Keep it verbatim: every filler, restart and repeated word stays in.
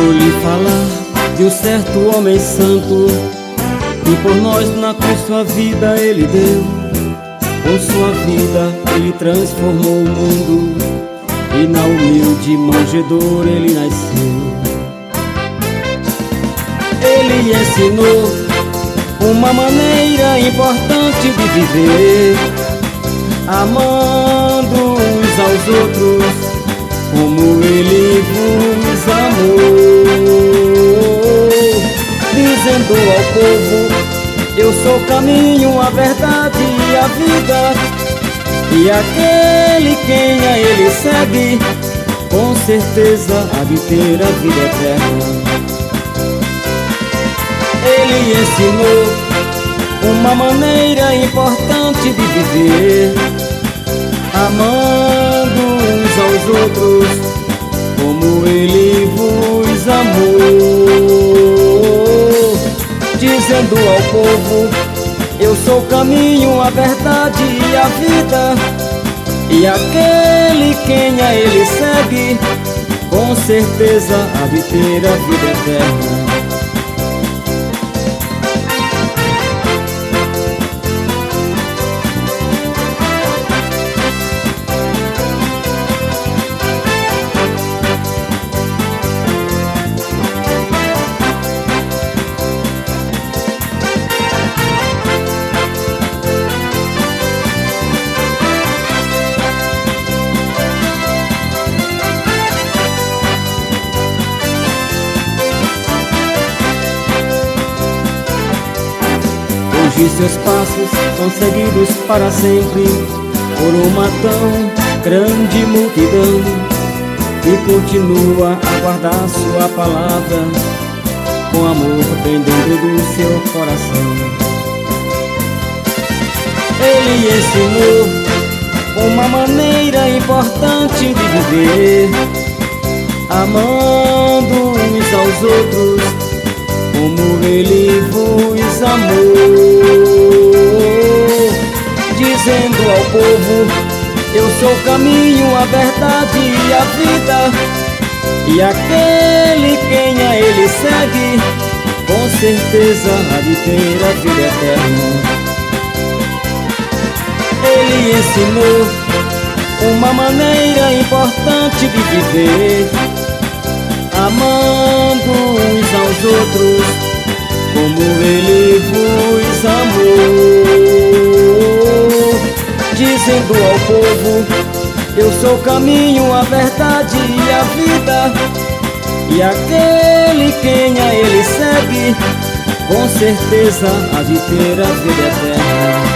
Vou lhe falar de um certo homem santo que por nós na cruz sua vida ele deu. Com sua vida ele transformou o mundo e na humilde manjedoura ele nasceu. Ele ensinou uma maneira importante de viver, amando uns aos outros como ele vos amou, dizendo ao povo: eu sou o caminho, a verdade e a vida, e aquele quem a ele segue, com certeza há de ter a vida eterna. Ele ensinou uma maneira importante de viver, amando uns aos outros como ele vos amou, dizendo ao povo: eu sou o caminho, a verdade e a vida, e aquele quem a ele segue, com certeza há de ter a vida eterna. Hoje seus passos são seguidos para sempre por uma tão grande multidão que continua a guardar sua palavra com amor bem dentro do seu coração. Ele ensinou uma maneira importante de viver, amando uns aos outros como ele vos amou, dizendo ao povo: eu sou o caminho, a verdade e a vida, e aquele quem a ele segue, com certeza há de ter a vida eterna. Ele ensinou uma maneira importante de viver, amando uns aos outros como ele vos amou, dizendo ao povo: eu sou o caminho, a verdade e a vida, e aquele quem a ele segue, com certeza há de ter a vida eterna.